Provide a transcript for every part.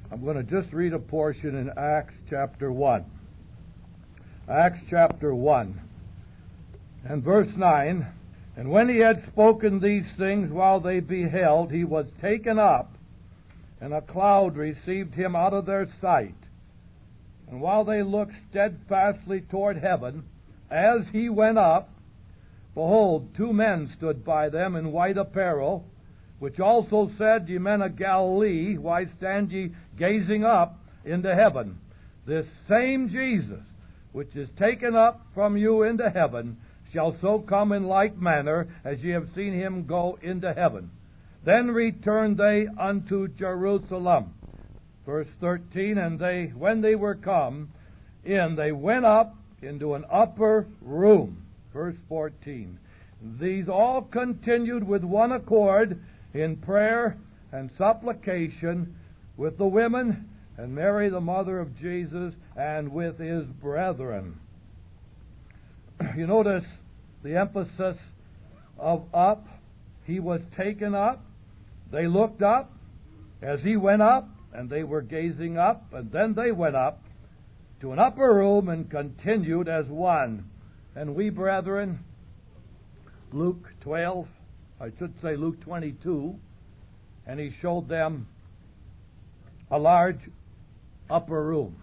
I'm going to just read a portion in Acts chapter 1. Acts chapter 1 and verse 9. And when he had spoken these things while they beheld, he was taken up, and a cloud received him out of their sight. And while they looked steadfastly toward heaven, as he went up, behold, two men stood by them in white apparel, which also said, Ye men of Galilee, why stand ye gazing up into heaven? This same Jesus, which is taken up from you into heaven, shall so come in like manner as ye have seen him go into heaven. Then returned they unto Jerusalem. Verse 13, and when they were come in, they went up into an upper room. Verse 14, these all continued with one accord in prayer and supplication with the women and Mary the mother of Jesus and with his brethren. You notice the emphasis of up. He was taken up. They looked up as he went up, and they were gazing up, and then they went up to an upper room and continued as one. And we, brethren, Luke 12, I should say Luke 22, and he showed them a large upper room,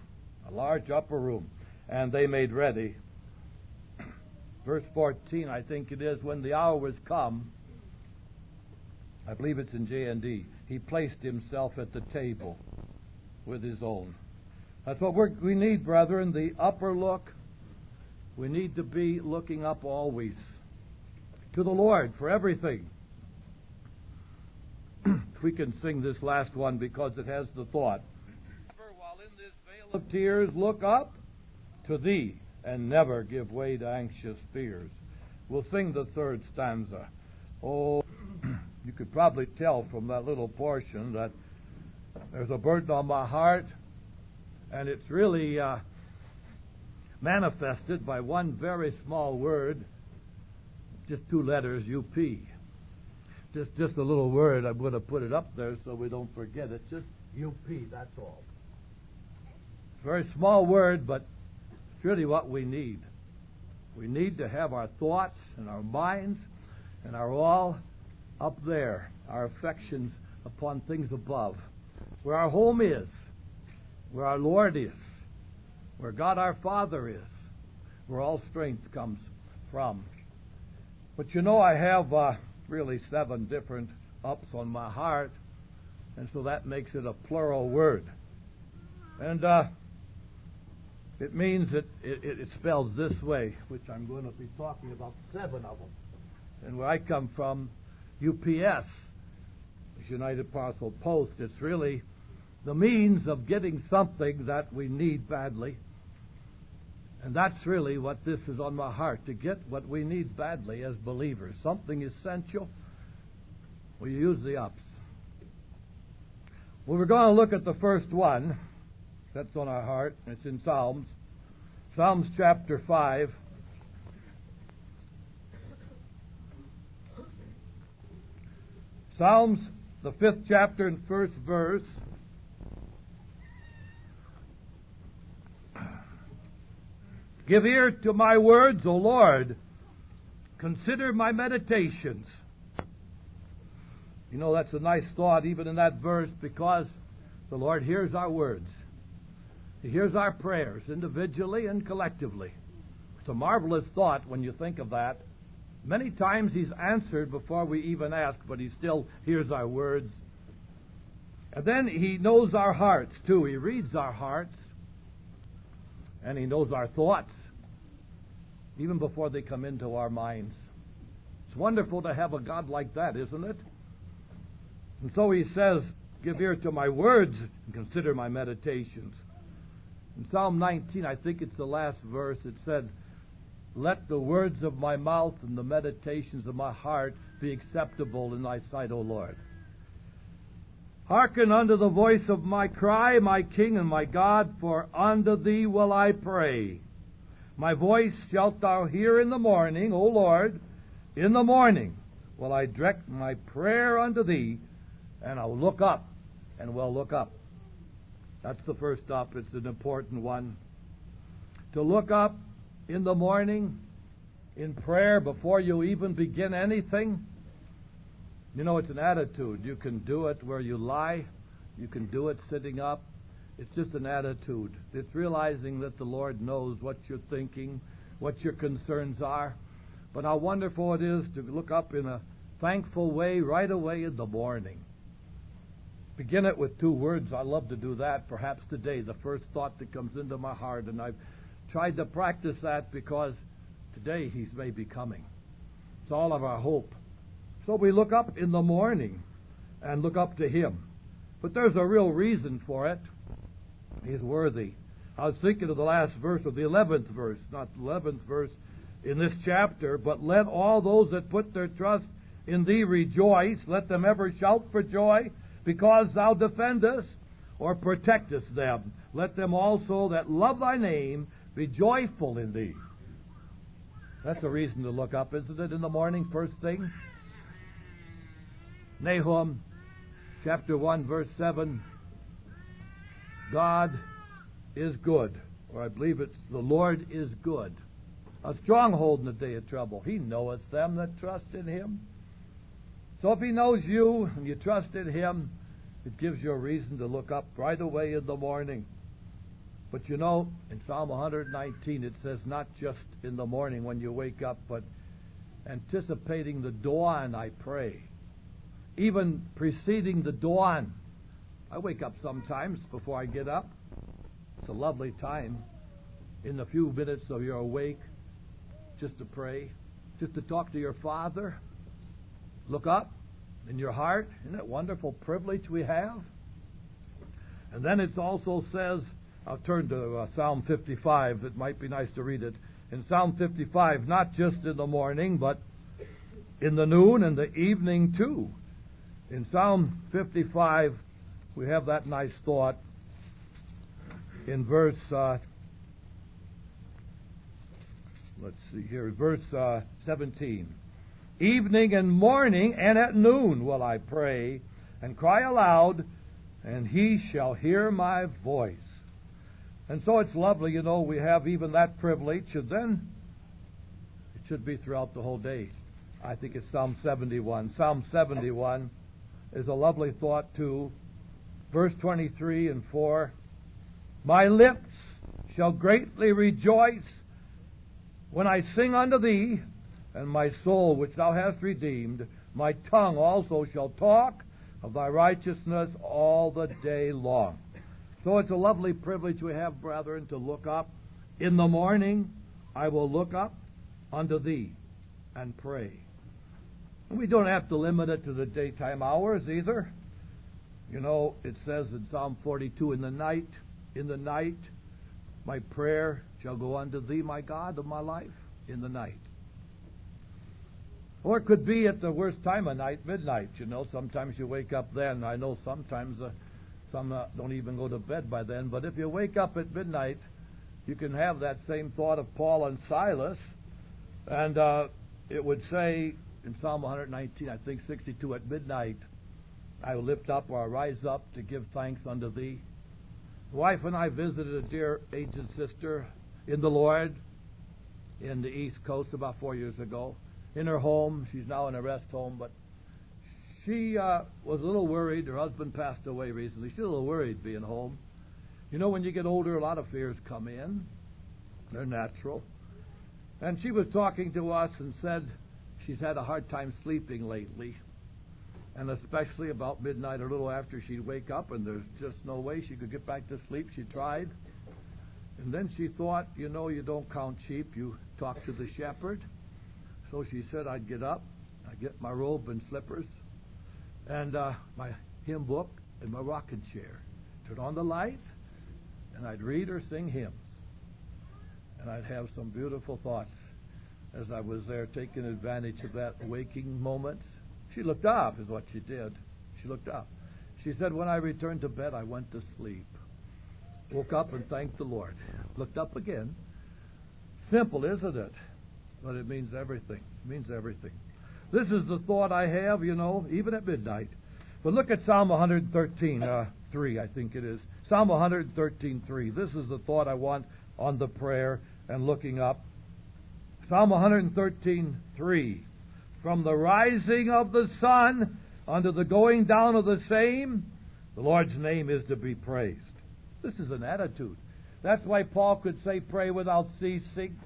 and they made ready. Verse 14, I think it is, when the hour was come, I believe it's in J&D, he placed himself at the table with his own. That's what we need, brethren, the upper look. We need to be looking up always to the Lord for everything. We can sing this last one because it has the thought. While in this vale of tears, look up to thee, and never give way to anxious fears. We'll sing the third stanza. Oh, you could probably tell from that little portion that there's a burden on my heart, and it's really manifested by one very small word, just two letters, U-P. Just a little word. I'm going to put it up there so we don't forget it. Just U-P, that's all. It's a very small word, but it's really what we need. We need to have our thoughts and our minds and our all up there, our affections upon things above, where our home is, where our Lord is, where God our Father is, where all strength comes from. But you know, I have really 7 different ups on my heart, and so that makes it a plural word. And it means it spells this way, which I'm going to be talking about 7 of them. And where I come from, UPS, United Parcel Post, it's really the means of getting something that we need badly. And that's really what this is on my heart, to get what we need badly as believers, something essential. We use the ups. Well, we're going to look at the first one that's on our heart. It's in Psalms. Psalms chapter 5. Psalms, the 5th chapter and 1st verse. Give ear to my words, O Lord. Consider my meditations. You know, that's a nice thought even in that verse, because the Lord hears our words. He hears our prayers individually and collectively. It's a marvelous thought when you think of that. Many times He's answered before we even ask, but He still hears our words. And then He knows our hearts, too. He reads our hearts. And He knows our thoughts, even before they come into our minds. It's wonderful to have a God like that, isn't it? And so He says, give ear to my words and consider my meditations. In Psalm 19, I think it's the last verse, it said, let the words of my mouth and the meditations of my heart be acceptable in thy sight, O Lord. Hearken unto the voice of my cry, my King and my God, for unto thee will I pray. My voice shalt thou hear in the morning, O Lord. In the morning will I direct my prayer unto thee, and I'll look up, and will look up. That's the first up. It's an important one. To look up in the morning in prayer before you even begin anything. You know, it's an attitude. You can do it where you lie. You can do it sitting up. It's just an attitude. It's realizing that the Lord knows what you're thinking, what your concerns are. But how wonderful it is to look up in a thankful way right away in the morning. Begin it with 2 words. I love to do that. Perhaps today, the first thought that comes into my heart, and I've tried to practice that because today He's maybe coming. It's all of our hope. So we look up in the morning and look up to Him. But there's a real reason for it. He's worthy. I was thinking of the last verse of the 11th verse, not the 11th verse in this chapter, but let all those that put their trust in Thee rejoice. Let them ever shout for joy, because Thou defendest or protectest them. Let them also that love Thy name be joyful in Thee. That's a reason to look up, isn't it, in the morning, first thing? Nahum, chapter 1, verse 7. God is good. Or I believe it's the Lord is good. A stronghold in the day of trouble. He knoweth them that trust in Him. So if He knows you and you trust in Him, it gives you a reason to look up right away in the morning. But you know, in Psalm 119 it says not just in the morning when you wake up, but anticipating the dawn, I pray. Even preceding the dawn. I wake up sometimes before I get up. It's a lovely time in the few minutes of you're awake just to pray, just to talk to your Father. Look up in your heart. Isn't it a wonderful privilege we have? And then it also says, I'll turn to Psalm 55. It might be nice to read it. In Psalm 55, not just in the morning, but in the noon and the evening too. In Psalm 55, we have that nice thought in verse, verse 17. Evening and morning and at noon will I pray and cry aloud, and He shall hear my voice. And so it's lovely, you know, we have even that privilege, and then it should be throughout the whole day. I think it's Psalm 71. Psalm 71 is a lovely thought too. Verse 23 and 4. My lips shall greatly rejoice when I sing unto Thee, and my soul which Thou hast redeemed. My tongue also shall talk of Thy righteousness all the day long. So it's a lovely privilege we have, brethren, to look up. In the morning I will look up unto Thee and pray. And we don't have to limit it to the daytime hours either. You know, it says in Psalm 42, in the night, my prayer shall go unto Thee, my God of my life, in the night. Or it could be at the worst time of night, midnight. You know, sometimes you wake up then. I know sometimes some don't even go to bed by then. But if you wake up at midnight, you can have that same thought of Paul and Silas. And it would say in Psalm 119, I think 62, at midnight, I will lift up or I rise up to give thanks unto Thee. The wife and I visited a dear aged sister in the Lord in the East Coast about 4 years ago. In her home, she's now in a rest home, but she was a little worried. Her husband passed away recently. She's a little worried being home. You know, when you get older, a lot of fears come in. They're natural. And she was talking to us and said she's had a hard time sleeping lately. And especially about midnight or a little after, she'd wake up and there's just no way she could get back to sleep. She tried. And then she thought, you know, you don't count sheep, you talk to the shepherd. So she said I'd get up, I'd get my robe and slippers, and my hymn book and my rocking chair. Turn on the light, and I'd read or sing hymns. And I'd have some beautiful thoughts as I was there taking advantage of that waking moment. She looked up, is what she did. She looked up. She said, when I returned to bed, I went to sleep. Woke up and thanked the Lord. Looked up again. Simple, isn't it? But it means everything. It means everything. This is the thought I have, you know, even at midnight. But look at Psalm 113, 3, I think it is. Psalm 113:3. This is the thought I want on the prayer and looking up. Psalm 113:3. From the rising of the sun unto the going down of the same, the Lord's name is to be praised. This is an attitude. That's why Paul could say, pray without ceasing.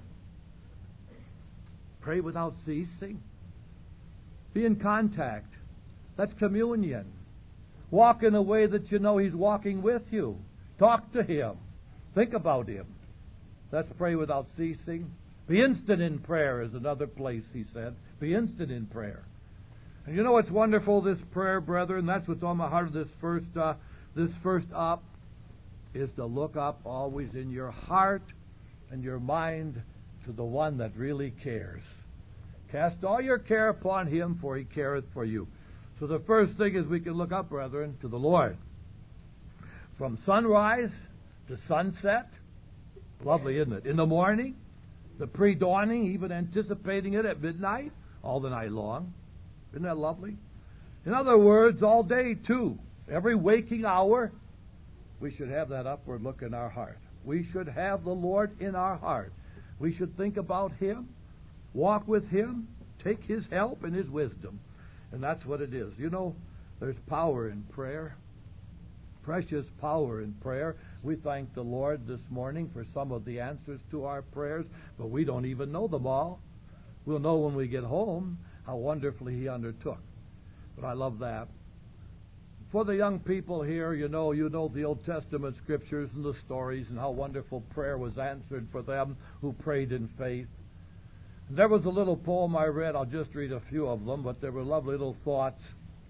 Pray without ceasing. Be in contact. That's communion. Walk in a way that you know He's walking with you. Talk to Him. Think about Him. That's pray without ceasing. Be instant in prayer is another place, he said. Be instant in prayer. And you know what's wonderful, this prayer, brethren? That's what's on my heart of this first up, is to look up always in your heart and your mind to the one that really cares. Cast all your care upon Him, for He careth for you. So the first thing is we can look up, brethren, to the Lord. From sunrise to sunset. Lovely, isn't it? In the morning, the pre-dawning, even anticipating it at midnight, all the night long. Isn't that lovely? In other words, all day, too. Every waking hour, we should have that upward look in our heart. We should have the Lord in our heart. We should think about Him, walk with Him, take His help and His wisdom. And that's what it is. You know, there's power in prayer. Precious power in prayer. We thank the Lord this morning for some of the answers to our prayers, but we don't even know them all. We'll know when we get home how wonderfully He undertook. But I love that. For the young people here, you know the Old Testament scriptures and the stories and how wonderful prayer was answered for them who prayed in faith. And there was a little poem I read. I'll just read a few of them, but they were lovely little thoughts.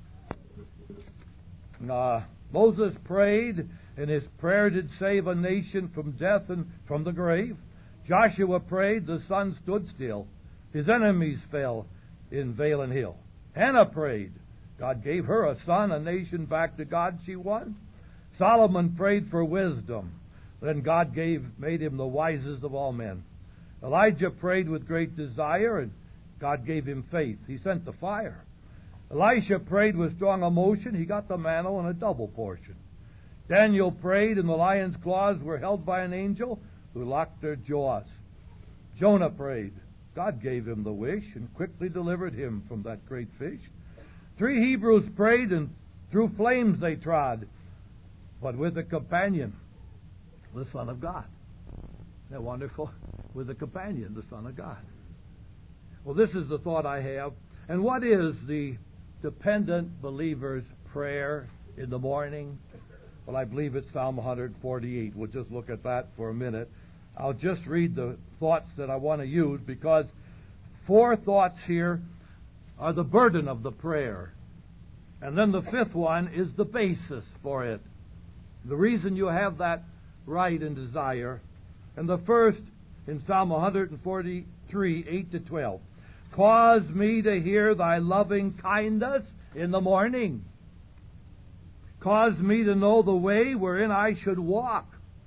Moses prayed, and his prayer did save a nation from death and from the grave. Joshua prayed, the sun stood still. His enemies fell in vale and hill. Hannah prayed. God gave her a son, a nation back to God she won. Solomon prayed for wisdom. Then God made him the wisest of all men. Elijah prayed with great desire, and God gave him faith. He sent the fire. Elisha prayed with strong emotion. He got the mantle and a double portion. Daniel prayed, and the lion's claws were held by an angel who locked their jaws. Jonah prayed. God gave him the wish and quickly delivered him from that great fish. 3 Hebrews prayed, and through flames they trod, but with a companion, the Son of God. Isn't that wonderful? With a companion, the Son of God. Well, this is the thought I have. And what is the dependent believer's prayer in the morning? Well, I believe it's Psalm 148. We'll just look at that for a minute. I'll just read the thoughts that I want to use, because 4 thoughts here are the burden of the prayer. And then the 5th one is the basis for it. The reason you have that right and desire. And the first in Psalm 143, 8 to 12. Cause me to hear thy loving kindness in the morning. Cause me to know the way wherein I should walk.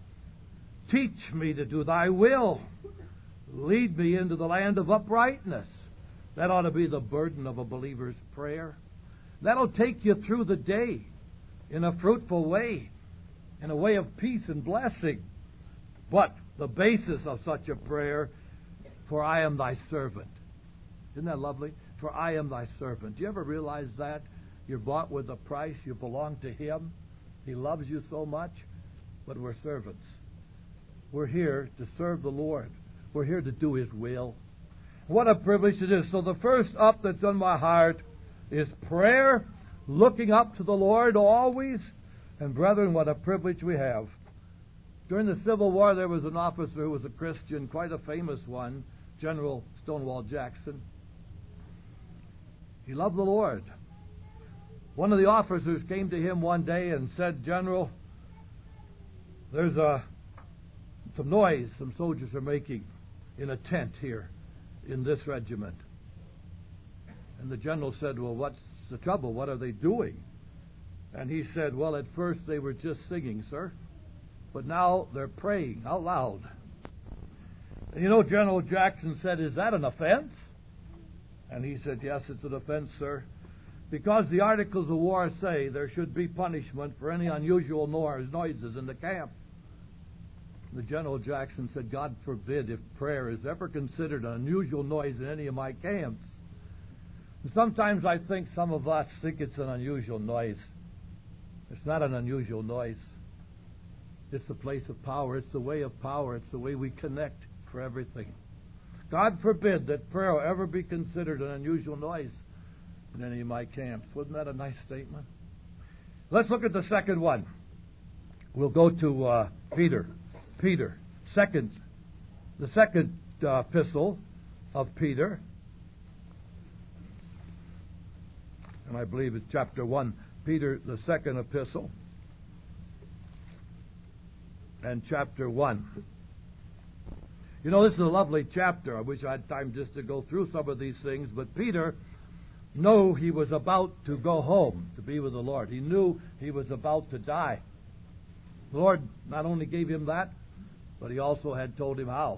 Teach me to do thy will. Lead me into the land of uprightness. That ought to be the burden of a believer's prayer. That'll take you through the day in a fruitful way, in a way of peace and blessing. But the basis of such a prayer, for I am thy servant. Isn't that lovely? For I am thy servant. Do you ever realize that? You're bought with a price. You belong to Him. He loves you so much. But we're servants. We're here to serve the Lord. We're here to do His will. What a privilege it is. So the first up that's on my heart is prayer, looking up to the Lord always. And brethren, what a privilege we have. During the Civil War, there was an officer who was a Christian, quite a famous one, General Stonewall Jackson. He loved the Lord. One of the officers came to him one day and said, General, there's some noise some soldiers are making in a tent here in this regiment. And the general said, well, what's the trouble? What are they doing? And he said, well, at first they were just singing, sir, but now they're praying out loud. And you know, General Jackson said, is that an offense? And he said, yes, it's an offense, sir. Because the Articles of War say there should be punishment for any unusual noises in the camp. The General Jackson said, God forbid if prayer is ever considered an unusual noise in any of my camps. And sometimes I think some of us think it's an unusual noise. It's not an unusual noise. It's the place of power. It's the way of power. It's the way we connect for everything. God forbid that prayer will ever be considered an unusual noise in any of my camps. Wasn't that a nice statement? Let's look at the second one. We'll go to Peter. The second epistle of Peter. And I believe it's chapter 1. Peter, the second epistle. And chapter 1. You know, this is a lovely chapter. I wish I had time just to go through some of these things. But Peter knew he was about to go home to be with the Lord. He knew he was about to die. The Lord not only gave him that, but he also had told him how.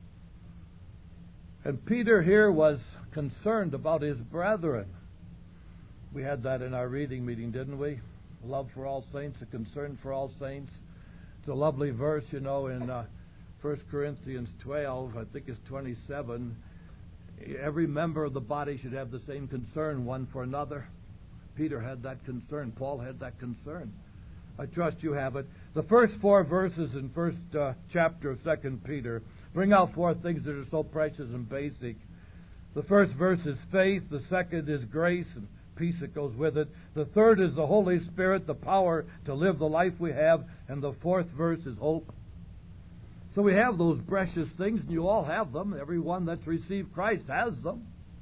And Peter here was concerned about his brethren. We had that in our reading meeting, didn't we? Love for all saints, a concern for all saints. It's a lovely verse, you know, in 1 Corinthians 12, I think it's 27. Every member of the body should have the same concern one for another. Peter had that concern. Paul had that concern. I trust you have it. The first 4 verses in first chapter of 2 Peter bring out 4 things that are so precious and basic. The first verse is faith. The second is grace and peace that goes with it. The third is the Holy Spirit, the power to live the life we have. And the fourth verse is hope. So we have those precious things, and you all have them. Everyone that's received Christ has them.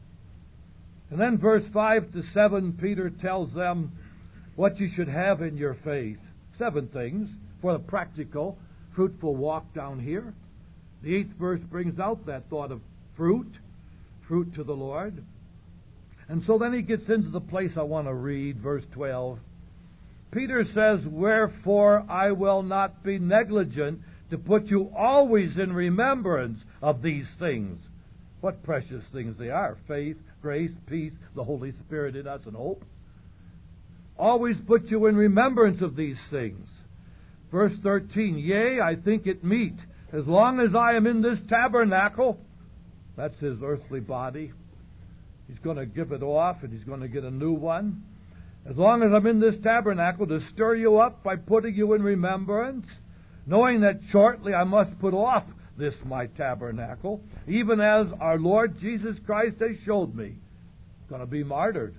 And then verse 5 to 7, Peter tells them what you should have in your faith. 7 things for the practical, fruitful walk down here. The 8th verse brings out that thought of fruit to the Lord. And so then he gets into the place I want to read, verse 12. Peter says, wherefore I will not be negligent to put you always in remembrance of these things. What precious things they are. Faith, grace, peace, the Holy Spirit in us, and hope. Always put you in remembrance of these things. Verse 13, yea, I think it meet, as long as I am in this tabernacle, that's his earthly body. He's going to give it off, and he's going to get a new one. As long as I'm in this tabernacle, to stir you up by putting you in remembrance, knowing that shortly I must put off this my tabernacle, even as our Lord Jesus Christ has showed me. Going to be martyred,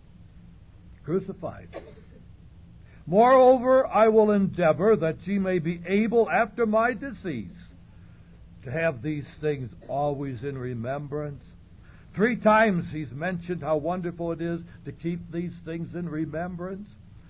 crucified. Moreover, I will endeavor that ye may be able after my decease to have these things always in remembrance. 3 times he's mentioned how wonderful it is to keep these things in remembrance.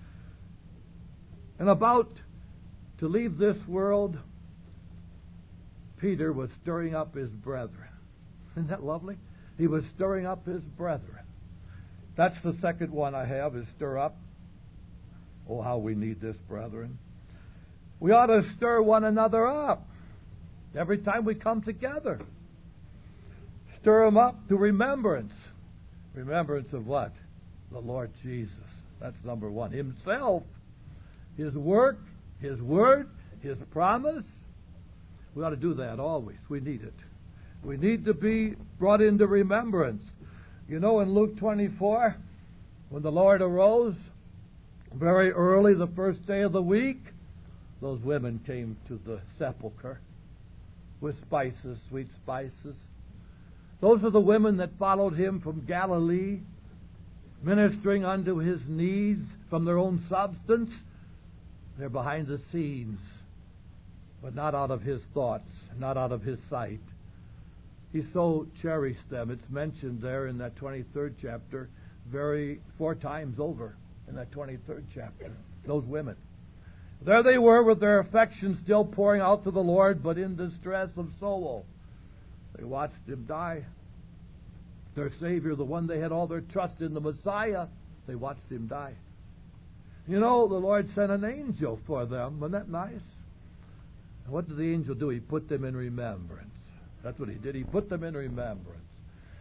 And about to leave this world, Peter was stirring up his brethren. Isn't that lovely? He was stirring up his brethren. That's the second one I have, is stir up. Oh, how we need this, brethren. We ought to stir one another up every time we come together. Stir them up to remembrance. Remembrance of what? The Lord Jesus. That's number 1. Himself, His work, His word, His promise. We ought to do that always. We need it. We need to be brought into remembrance. You know, in Luke 24, when the Lord arose, very early the first day of the week, those women came to the sepulchre with spices, sweet spices. Those are the women that followed him from Galilee, ministering unto his needs from their own substance. They're behind the scenes, but not out of his thoughts, not out of his sight. He so cherished them. It's mentioned there in that 23rd chapter 4 times over in that 23rd chapter. Those women. There they were with their affections still pouring out to the Lord, but in distress of soul. They watched him die. Their Savior, the one they had all their trust in, the Messiah, they watched him die. You know, the Lord sent an angel for them. Wasn't that nice? And what did the angel do? He put them in remembrance. That's what he did. He put them in remembrance.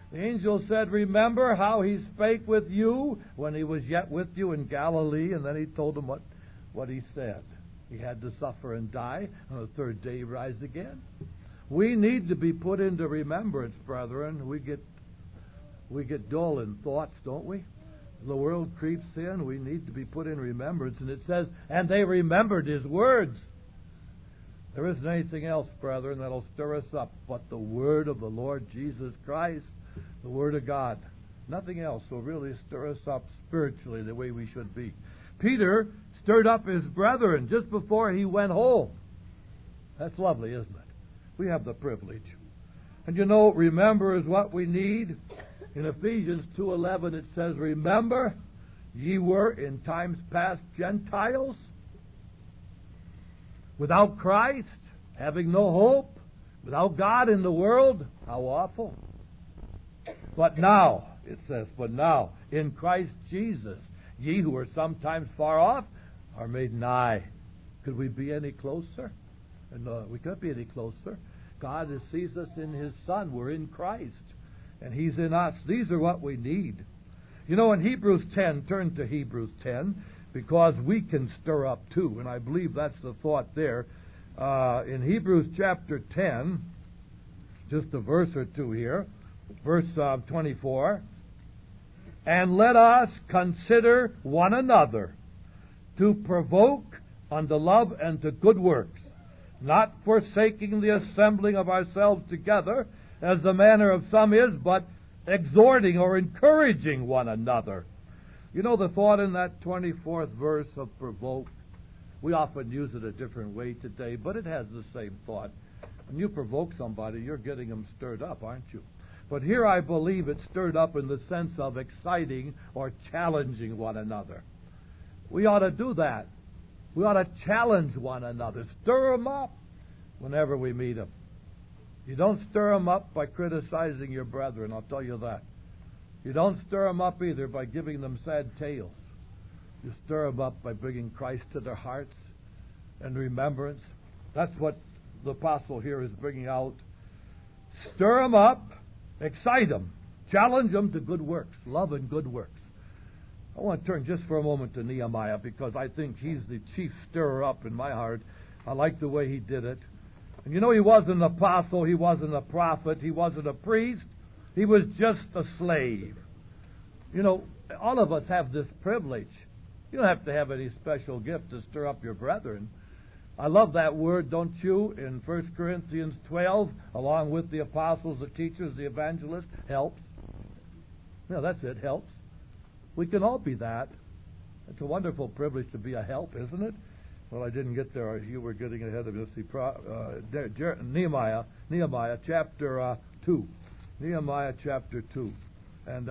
The angel said, remember how he spake with you when he was yet with you in Galilee, and then he told them what he said. He had to suffer and die, and on the third day rise again. We need to be put into remembrance, brethren. We get dull in thoughts, don't we? The world creeps in. We need to be put in remembrance. And it says, and they remembered his words. There isn't anything else, brethren, that'll stir us up but the word of the Lord Jesus Christ, the word of God. Nothing else will really stir us up spiritually the way we should be. Peter stirred up his brethren just before he went home. That's lovely, isn't it? We have the privilege. And you know, remember is what we need. In Ephesians 2:11 it says, remember, ye were in times past Gentiles, without Christ, having no hope, without God in the world. How awful. But now, it says, but now, in Christ Jesus, ye who were sometimes far off are made nigh. Could we be any closer? No, we can't be any closer. God sees us in His Son. We're in Christ. And He's in us. These are what we need. You know, in Hebrews 10, turn to Hebrews 10, because we can stir up too. And I believe that's the thought there. In Hebrews chapter 10, just a verse or two here, verse 24, and let us consider one another to provoke unto love and to good works, not forsaking the assembling of ourselves together, as the manner of some is, but exhorting or encouraging one another. You know the thought in that 24th verse of provoke? We often use it a different way today, but it has the same thought. When you provoke somebody, you're getting them stirred up, aren't you? But here I believe it's stirred up in the sense of exciting or challenging one another. We ought to do that. We ought to challenge one another. Stir them up whenever we meet them. You don't stir them up by criticizing your brethren, I'll tell you that. You don't stir them up either by giving them sad tales. You stir them up by bringing Christ to their hearts and remembrance. That's what the apostle here is bringing out. Stir them up, excite them, challenge them to good works, love and good works. I want to turn just for a moment to Nehemiah because I think he's the chief stirrer up in my heart. I like the way he did it. And you know, he wasn't an apostle, he wasn't a prophet, he wasn't a priest, he was just a slave. You know, all of us have this privilege. You don't have to have any special gift to stir up your brethren. I love that word, don't you, in 1 Corinthians 12, along with the apostles, the teachers, the evangelists, helps. Yeah, that's it, helps. We can all be that. It's a wonderful privilege to be a help, isn't it? Well, I didn't get there. You were getting ahead of us. Nehemiah chapter 2. Nehemiah chapter 2. And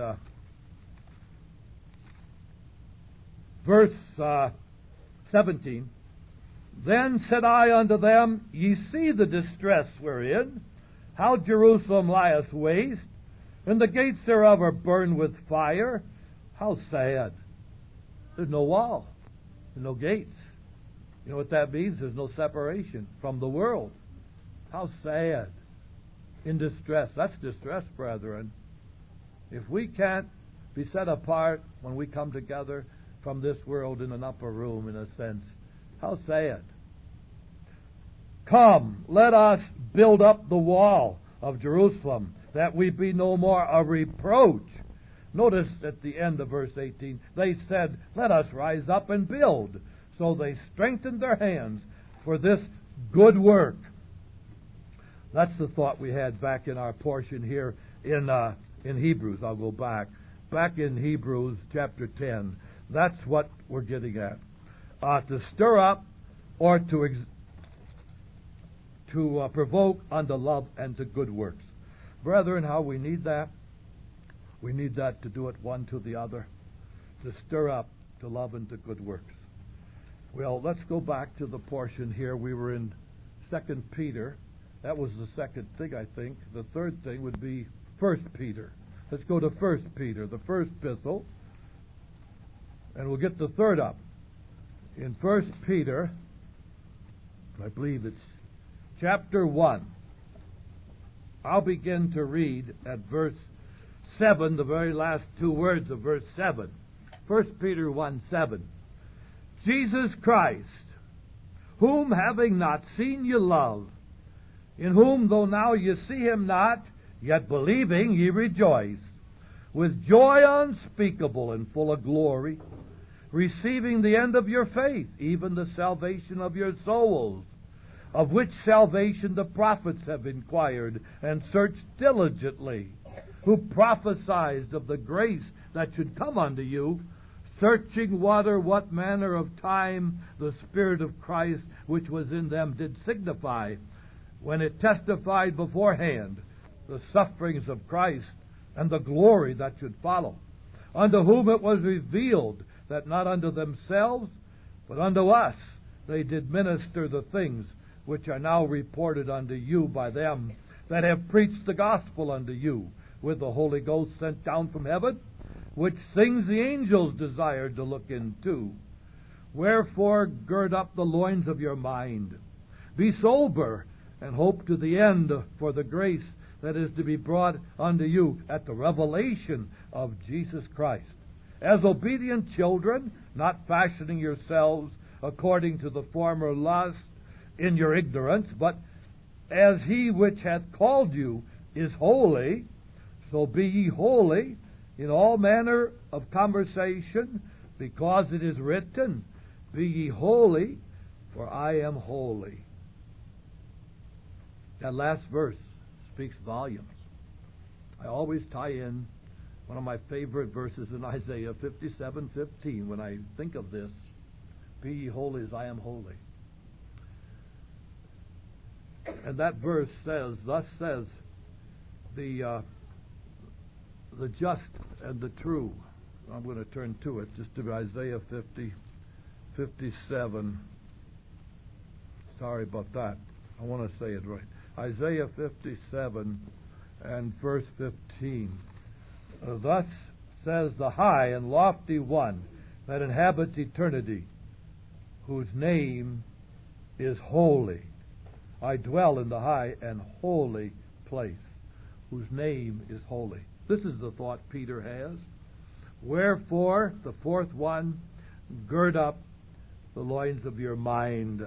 verse 17. Then said I unto them, ye see the distress we're in, how Jerusalem lieth waste, and the gates thereof are burned with fire. How sad. There's no wall. There's no gates. You know what that means? There's no separation from the world. How sad. In distress. That's distress, brethren. If we can't be set apart when we come together from this world in an upper room, in a sense, how sad. Come, let us build up the wall of Jerusalem, that we be no more a reproach. Notice at the end of verse 18, they said, let us rise up and build. So they strengthened their hands for this good work. That's the thought we had back in our portion here in Hebrews. I'll go back. Back in Hebrews chapter 10. That's what we're getting at. To stir up or to provoke unto love and to good works. Brethren, how we need that? We need that to do it one to the other. To stir up to love and to good works. Well, let's go back to the portion here. We were in 2 Peter. That was the second thing, I think. The third thing would be 1 Peter. Let's go to 1 Peter, the first epistle. And we'll get the third up. In 1 Peter, I believe it's chapter 1. I'll begin to read at verse 7, the very last two words of verse 7. 1 Peter 1:7. Jesus Christ, whom having not seen ye love, in whom though now ye see him not, yet believing ye rejoice, with joy unspeakable and full of glory, receiving the end of your faith, even the salvation of your souls, of which salvation the prophets have inquired and searched diligently, who prophesied of the grace that should come unto you, searching what manner of time the Spirit of Christ which was in them did signify, when it testified beforehand the sufferings of Christ and the glory that should follow, unto whom it was revealed that not unto themselves, but unto us they did minister the things which are now reported unto you by them that have preached the gospel unto you, with the Holy Ghost sent down from heaven, which things the angels desired to look into. Wherefore gird up the loins of your mind. Be sober, and hope to the end for the grace that is to be brought unto you at the revelation of Jesus Christ. As obedient children, not fashioning yourselves according to the former lust in your ignorance, but as he which hath called you is holy, so be ye holy in all manner of conversation, because it is written, Be ye holy, for I am holy. That last verse speaks volumes. I always tie in one of my favorite verses in Isaiah 57:15 when I think of this. Be ye holy as I am holy. And that verse says, thus says the just and the true. I'm going to turn to it, just to Isaiah 57. Sorry about that. I want to say it right. Isaiah 57 and verse 15. Thus says the high and lofty one that inhabits eternity, whose name is holy. I dwell in the high and holy place, whose name is holy. This is the thought Peter has. Wherefore, the fourth one, gird up the loins of your mind.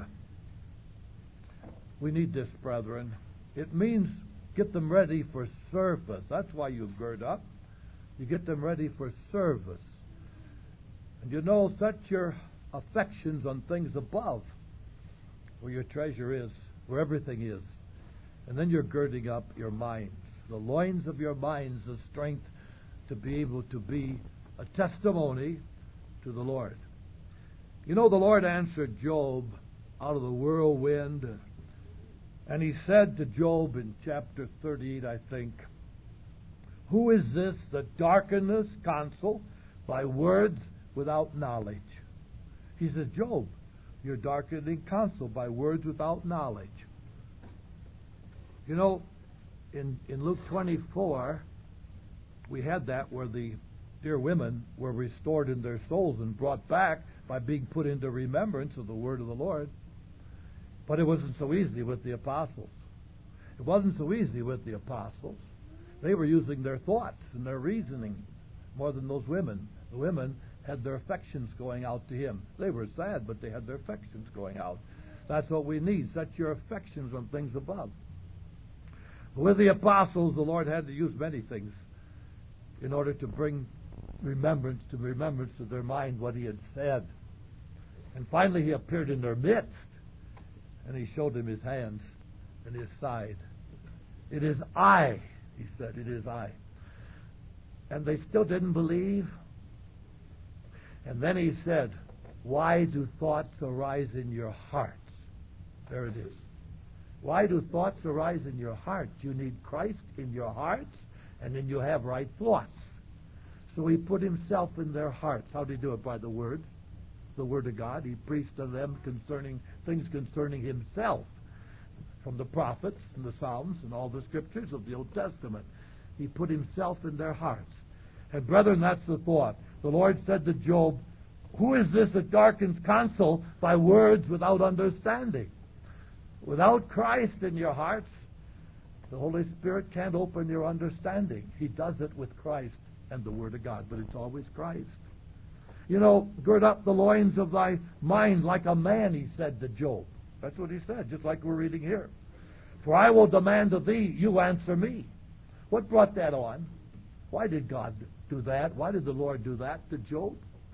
We need this, brethren. It means get them ready for service. That's why you gird up. You get them ready for service. And you know, set your affections on things above, where your treasure is, where everything is. And then you're girding up your minds. The loins of your minds, the strength to be able to be a testimony to the Lord. You know, the Lord answered Job out of the whirlwind, and he said to Job in chapter 38, I think, Who is this that darkeneth counsel by words without knowledge? He says, Job, you're darkening counsel by words without knowledge. You know, in Luke 24, we had that where the dear women were restored in their souls and brought back by being put into remembrance of the word of the Lord. But it wasn't so easy with the apostles. It wasn't so easy with the apostles. They were using their thoughts and their reasoning more than those women. The women had their affections going out to him. They were sad, but they had their affections going out. That's what we need. Set your affections on things above. With the apostles, the Lord had to use many things in order to bring remembrance to their mind what he had said. And finally he appeared in their midst, and he showed them his hands and his side. It is I, he said, it is I. And they still didn't believe. And then he said, why do thoughts arise in your hearts? There it is. Why do thoughts arise in your heart? You need Christ in your hearts, and then you have right thoughts. So he put himself in their hearts. How did he do it? By the Word of God. He preached to them concerning things concerning himself from the prophets and the Psalms and all the scriptures of the Old Testament. He put himself in their hearts. And brethren, that's the thought. The Lord said to Job, who is this that darkens counsel by words without understanding? Without Christ in your hearts, The Holy Spirit can't open your understanding. He does it with Christ and the Word of God, but it's always Christ. You know, gird up the loins of thy mind like a man, he said to Job. That's what he said, just like we're reading here. For I will demand of thee, you answer me. What brought that on? Why did God do that? Why did the Lord do that to Job?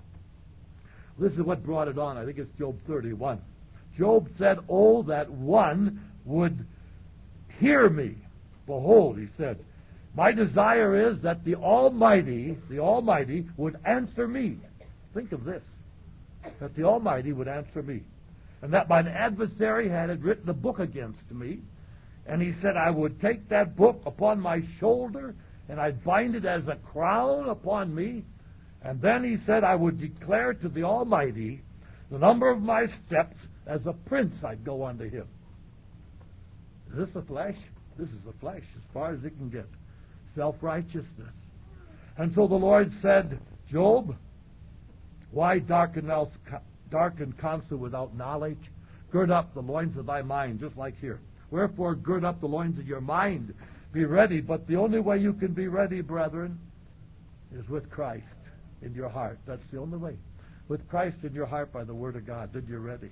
This is what brought it on. I think it's Job 31. Job said, oh, that one would hear me. Behold, he said, my desire is that the Almighty would answer me. Think of this, that the Almighty would answer me. And that mine adversary had written a book against me. And he said, I would take that book upon my shoulder, and I'd bind it as a crown upon me. And then he said, I would declare to the Almighty the number of my steps. As a prince I'd go unto him. Is this the flesh? This is the flesh, as far as it can get. Self-righteousness. And so the Lord said, Job, why darken counsel without knowledge? Gird up the loins of thy mind, just like here. Wherefore gird up the loins of your mind. Be ready. But the only way you can be ready, brethren, is with Christ in your heart. That's the only way. With Christ in your heart by the Word of God, then you're ready.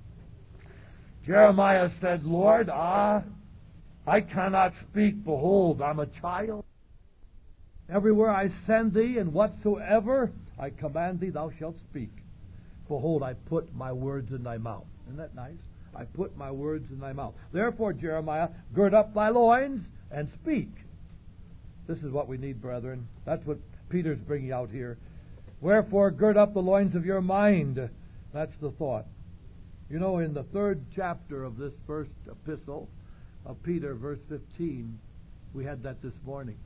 Jeremiah said, Lord, I cannot speak. Behold, I'm a child. Everywhere I send thee, and whatsoever I command thee, thou shalt speak. Behold, I put my words in thy mouth. Isn't that nice? I put my words in thy mouth. Therefore, Jeremiah, gird up thy loins and speak. This is what we need, brethren. That's what Peter's bringing out here. Wherefore, gird up the loins of your mind. That's the thought. You know, in the 3rd chapter of this first epistle of Peter, verse 15, we had that this morning.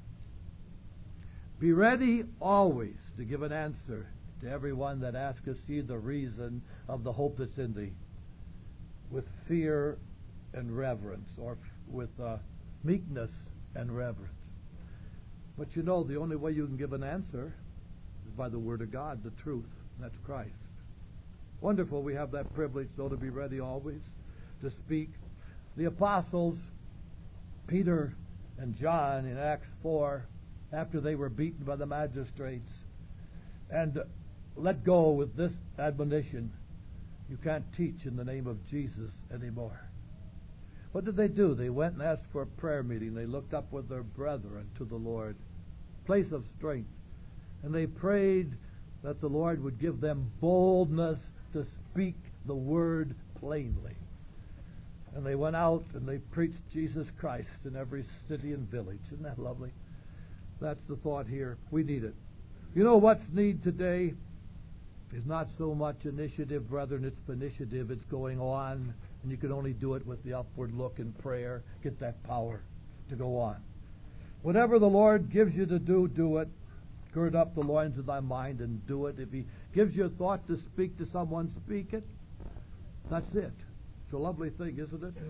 Be ready always to give an answer to everyone that asketh thee the reason of the hope that's in thee, with fear and reverence, or with meekness and reverence. But you know, the only way you can give an answer is by the Word of God, the truth. That's Christ. Wonderful we have that privilege, though, to be ready always to speak. The apostles, Peter and John, in Acts 4, after they were beaten by the magistrates, and let go with this admonition, you can't teach in the name of Jesus anymore. What did they do? They went and asked for a prayer meeting. They looked up with their brethren to the Lord, place of strength. And they prayed that the Lord would give them boldness to speak the word plainly. And they went out and they preached Jesus Christ in every city and village. Isn't that lovely? That's the thought here. We need it. You know what's need today is not so much initiative, brethren. It's initiative. It's going on. And you can only do it with the upward look in prayer. Get that power to go on. Whatever the Lord gives you to do, do it. Gird up the loins of thy mind and do it. If He gives you a thought to speak to someone, speak it. That's it. It's a lovely thing, isn't it?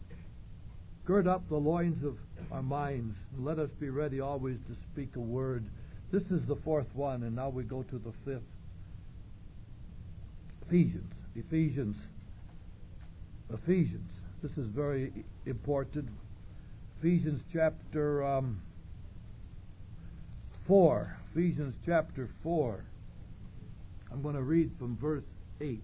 Gird up the loins of our minds, and let us be ready always to speak a word. This is the 4th one, and now we go to the 5th. Ephesians. This is very important. Ephesians chapter 4. Ephesians chapter 4. I'm going to read from verse 8.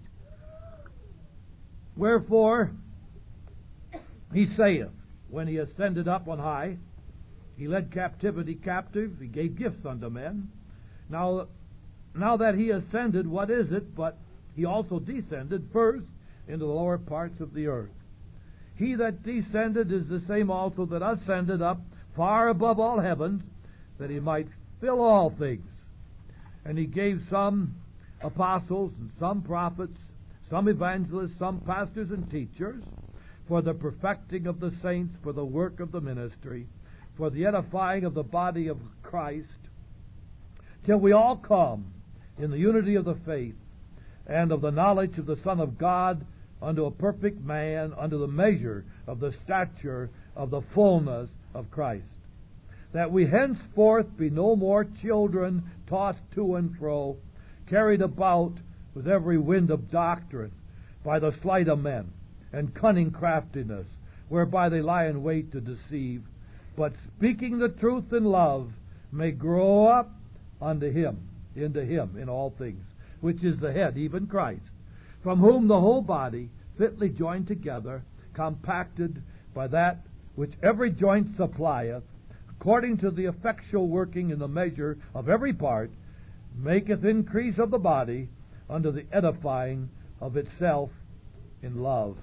Wherefore, he saith, when he ascended up on high, he led captivity captive, he gave gifts unto men. Now that he ascended, what is it but he also descended first into the lower parts of the earth? He that descended is the same also that ascended up far above all heavens, that he might fill all things. And he gave some apostles, and some prophets, some evangelists, some pastors and teachers, for the perfecting of the saints, for the work of the ministry, for the edifying of the body of Christ, till we all come in the unity of the faith and of the knowledge of the Son of God, unto a perfect man, unto the measure of the stature of the fullness of Christ, that we henceforth be no more children tossed to and fro, carried about with every wind of doctrine, by the sleight of men, and cunning craftiness, whereby they lie in wait to deceive. but speaking the truth in love, may grow up unto him, into him in all things, which is the head, even Christ, from whom the whole body, fitly joined together, compacted by that which every joint supplieth, according to the effectual working in the measure of every part, maketh increase of the body unto the edifying of itself in love.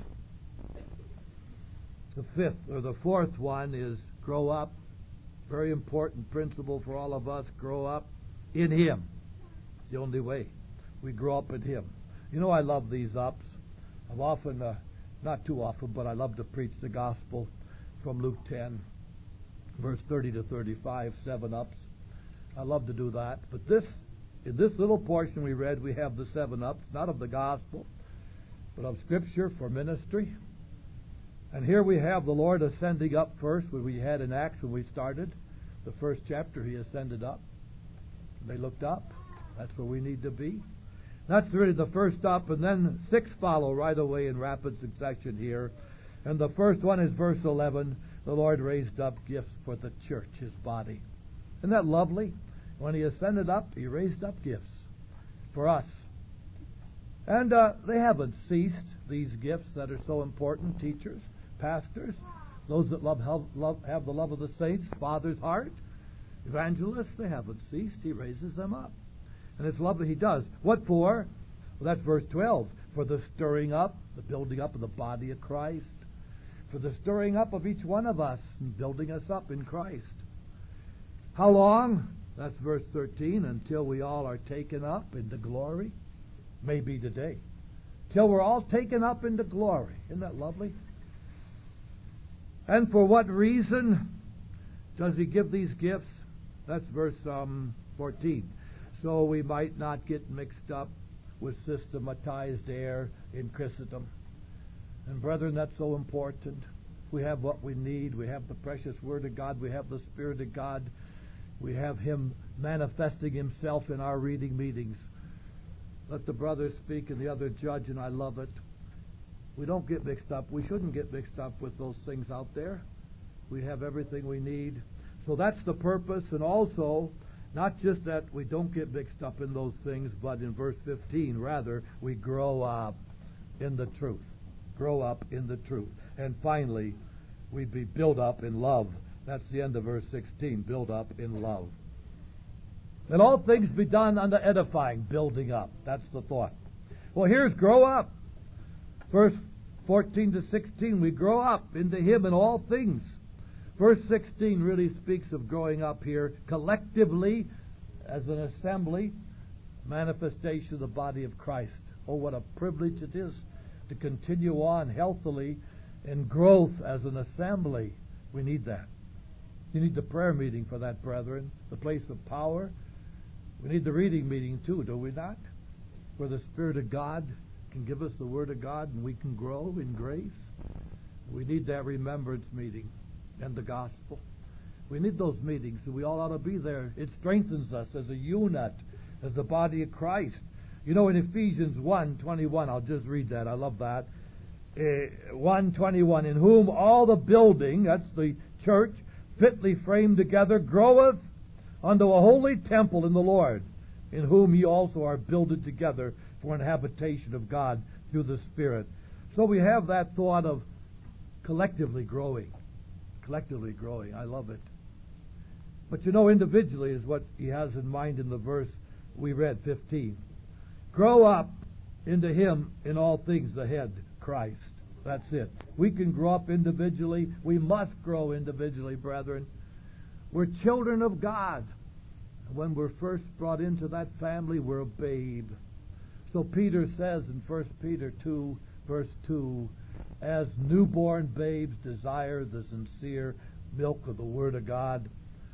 The fourth one is grow up. Very important principle for all of us. Grow up in Him. It's the only way. We grow up in Him. You know, I love these ups. I've often, not too often, but I love to preach the gospel from Luke 10, verse 30 to 35, 7 ups. I love to do that. But in this little portion we read, we have the 7 ups, not of the gospel, but of Scripture for ministry. And here we have the Lord ascending up first, when we had in Acts when we started. The first chapter, He ascended up. They looked up. That's where we need to be. That's really the first up, and then 6 follow right away in rapid succession here. And the first one is verse 11. The Lord raised up gifts for the church, His body. Isn't that lovely? When He ascended up, He raised up gifts for us. And they haven't ceased, these gifts that are so important. Teachers, pastors, those that have the love of the saints, Father's heart, evangelists, they haven't ceased. He raises them up. And it's lovely He does. What for? Well, that's verse 12. For the stirring up, the building up of the body of Christ. For the stirring up of each one of us and building us up in Christ. How long? That's verse 13. Until we all are taken up into glory. Maybe today. Till we're all taken up into glory. Isn't that lovely? And for what reason does He give these gifts? That's verse 14. So we might not get mixed up with systematized error in Christendom. And brethren, that's so important. We have what we need. We have the precious Word of God. We have the Spirit of God. We have Him manifesting Himself in our reading meetings. Let the brother speak and the other judge, and I love it. We don't get mixed up. We shouldn't get mixed up with those things out there. We have everything we need. So that's the purpose, and also, not just that we don't get mixed up in those things, but in verse 15, rather, we grow up in the truth. Grow up in the truth. And finally, we be built up in love. That's the end of verse 16, build up in love. And all things be done unto edifying, building up. That's the thought. Well, here's grow up. Verse 14 to 16, we grow up into Him in all things. Verse 16 really speaks of growing up here collectively as an assembly, manifestation of the body of Christ. Oh, what a privilege it is to continue on healthily in growth as an assembly. We need that. You need the prayer meeting for that, brethren, the place of power. We need the reading meeting too, do we not? Where the Spirit of God can give us the Word of God and we can grow in grace. We need that remembrance meeting and the gospel. We need those meetings, and we all ought to be there. It strengthens us as a unit, as the body of Christ. You know, in Ephesians 1:21, I'll just read that. I love that. 1:21, in whom all the building, that's the church, fitly framed together, groweth unto a holy temple in the Lord, in whom ye also are builded together for an habitation of God through the Spirit. So we have that thought of collectively growing. Collectively growing. I love it. But you know, individually is what he has in mind in the verse we read, 15. Grow up into Him in all things, the head, Christ. That's it. We can grow up individually. We must grow individually, brethren. We're children of God. When we're first brought into that family, we're a babe. So Peter says in 1 Peter 2, verse 2, as newborn babes desire the sincere milk of the Word of God.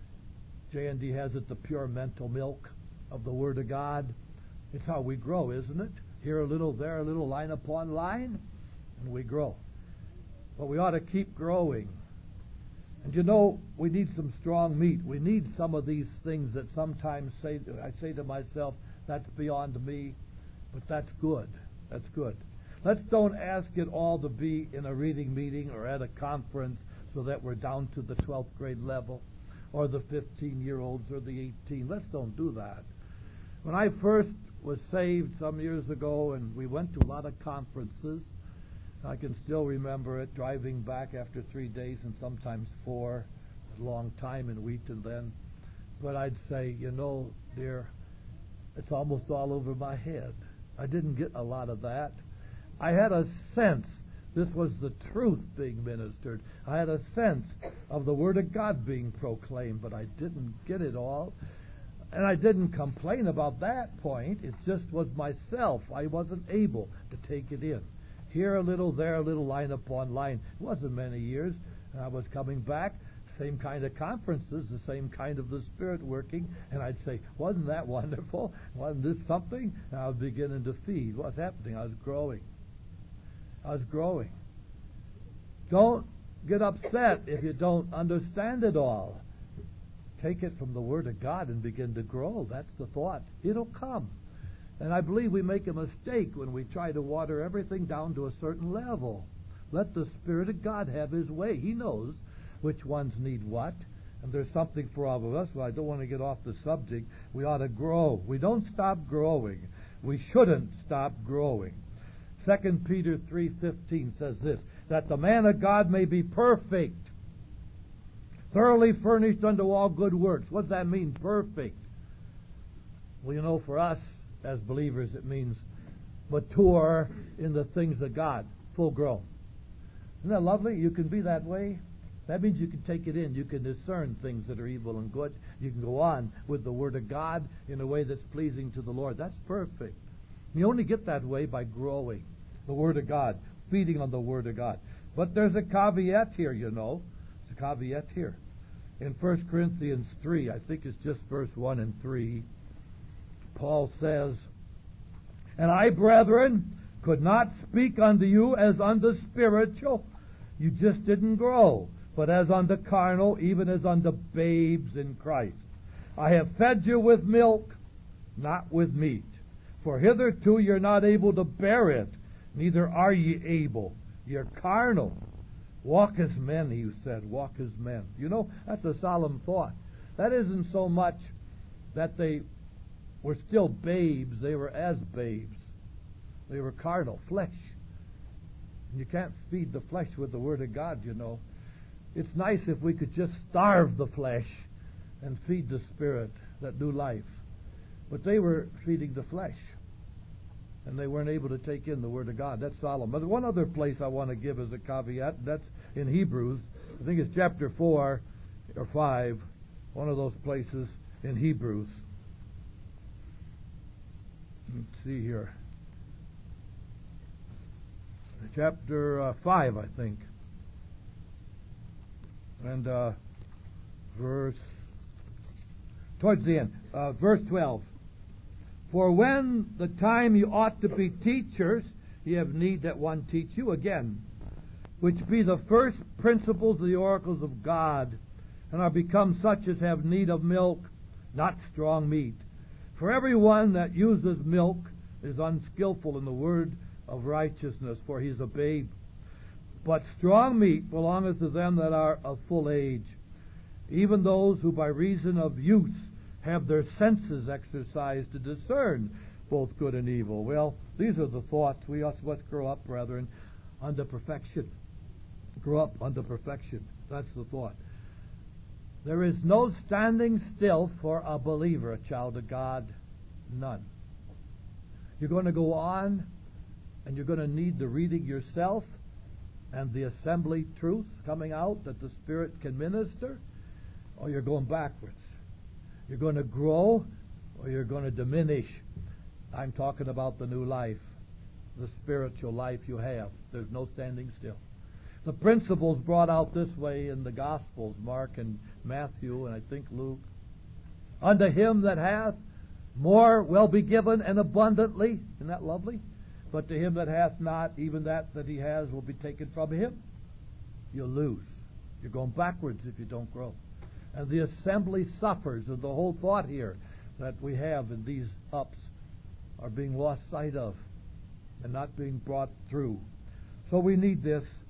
J&D has it, the pure mental milk of the Word of God. It's how we grow, isn't it? Here a little, there a little, line upon line, and we grow. But we ought to keep growing. And you know, we need some strong meat. We need some of these things that sometimes I say to myself, that's beyond me, but that's good. That's good. Let's don't ask it all to be in a reading meeting or at a conference so that we're down to the 12th grade level, or the 15-year-olds or the 18. Let's don't do that. When I first was saved some years ago, and we went to a lot of conferences, I can still remember it, driving back after 3 days and sometimes 4, a long time in Wheaton then. But I'd say, dear, it's almost all over my head. I didn't get a lot of that. I had a sense this was the truth being ministered. I had a sense of the Word of God being proclaimed, but I didn't get it all. And I didn't complain about that point. It just was myself. I wasn't able to take it in. Here a little, there a little, line upon line. It wasn't many years. And I was coming back, same kind of conferences, the same kind of the Spirit working, and I'd say, wasn't that wonderful? Wasn't this something? And I was beginning to feed. What's happening? I was growing. Don't get upset if you don't understand it all. Take it from the Word of God and begin to grow. That's the thought. It'll come. And I believe we make a mistake when we try to water everything down to a certain level. Let the Spirit of God have His way. He knows which ones need what. And there's something for all of us. Well, I don't want to get off the subject. We ought to grow. We don't stop growing. We shouldn't stop growing. 2 Peter 3:15 says this, that the man of God may be perfect, thoroughly furnished unto all good works. What does that mean, perfect? Well, for us as believers, it means mature in the things of God, full grown. Isn't that lovely? You can be that way. That means you can take it in. You can discern things that are evil and good. You can go on with the Word of God in a way that's pleasing to the Lord. That's perfect. You only get that way by growing the Word of God, feeding on the Word of God. But there's a caveat here, There's a caveat here. In 1 Corinthians 3, I think it's just verse 1 and 3, Paul says, and I, brethren, could not speak unto you as unto spiritual. You just didn't grow. But as unto carnal, even as unto babes in Christ. I have fed you with milk, not with meat. For hitherto you're not able to bear it, neither are ye able. You're carnal. Walk as men, he said. Walk as men. That's a solemn thought. That isn't so much that they were still babes. They were as babes. They were carnal, flesh. And you can't feed the flesh with the Word of God, It's nice if we could just starve the flesh and feed the Spirit, that new life. But they were feeding the flesh, and they weren't able to take in the Word of God. That's solemn. But one other place I want to give as a caveat, and that's in Hebrews. I think it's chapter 4 or 5, one of those places in Hebrews. Let's see here. Chapter 5, I think. And towards the end, verse 12. For when the time you ought to be teachers, ye have need that one teach you again, which be the first principles of the oracles of God, and are become such as have need of milk, not strong meat. For everyone that uses milk is unskillful in the word of righteousness, for he is a babe. But strong meat belongeth to them that are of full age, even those who by reason of use have their senses exercised to discern both good and evil. Well, these are the thoughts. We must grow up, brethren, unto perfection. Grow up unto perfection. That's the thought. There is no standing still for a believer, a child of God. None. You're going to go on, and you're going to need the reading yourself and the assembly truth coming out that the Spirit can minister, or you're going backwards. You're going to grow, or you're going to diminish. I'm talking about the new life, the spiritual life you have. There's no standing still. The principles brought out this way in the Gospels, Mark and Matthew, and I think Luke. Unto him that hath, more will be given and abundantly. Isn't that lovely? But to him that hath not, even that he has will be taken from him. You'll lose. You're going backwards if you don't grow. And the assembly suffers, and the whole thought here that we have in these ups are being lost sight of and not being brought through. So we need this.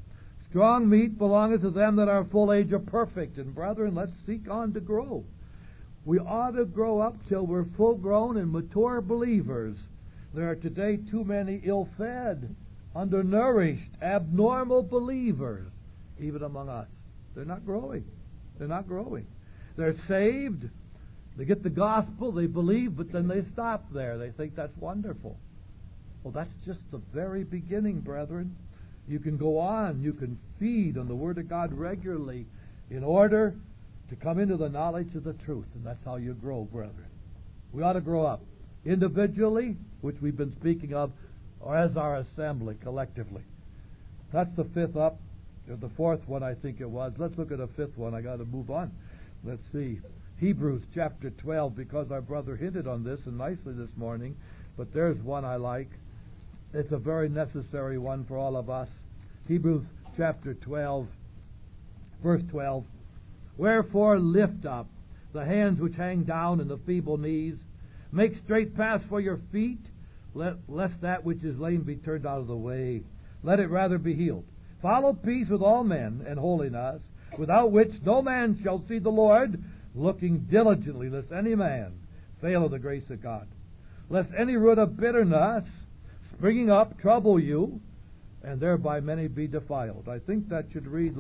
Strong meat belongeth to them that are full age or perfect. And brethren, let's seek on to grow. We ought to grow up till we're full-grown and mature believers. There are today too many ill-fed, undernourished, abnormal believers, even among us. They're not growing. They're not growing. They're saved. They get the gospel. They believe, but then they stop there. They think that's wonderful. Well, that's just the very beginning, brethren. You can go on. You can feed on the Word of God regularly in order to come into the knowledge of the truth. And that's how you grow, brethren. We ought to grow up individually, which we've been speaking of, or as our assembly collectively. That's the fifth up. Or the fourth one, I think it was. Let's look at a fifth one. I got to move on. Let's see. Hebrews chapter 12, because our brother hinted on this and nicely this morning, but there's one I like. It's a very necessary one for all of us. Hebrews chapter 12, verse 12. Wherefore lift up the hands which hang down and the feeble knees. Make straight paths for your feet, lest that which is lame be turned out of the way. Let it rather be healed. Follow peace with all men and holiness, without which no man shall see the Lord, looking diligently, lest any man fail of the grace of God. Lest any root of bitterness springing up trouble you, and thereby many be defiled. I think that should read,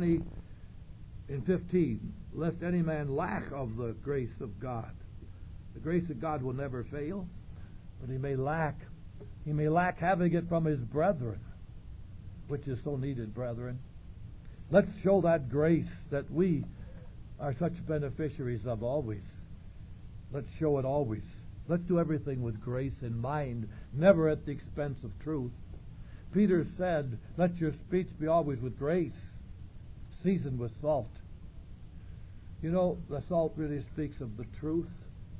in 15, lest any man lack of the grace of God. The grace of God will never fail, but he may lack having it from his brethren, which is so needed, brethren. Let's show that grace that we are such beneficiaries of always. Let's show it always. Let's do everything with grace in mind, never at the expense of truth. Peter said, let your speech be always with grace, seasoned with salt. You know, the salt really speaks of the truth.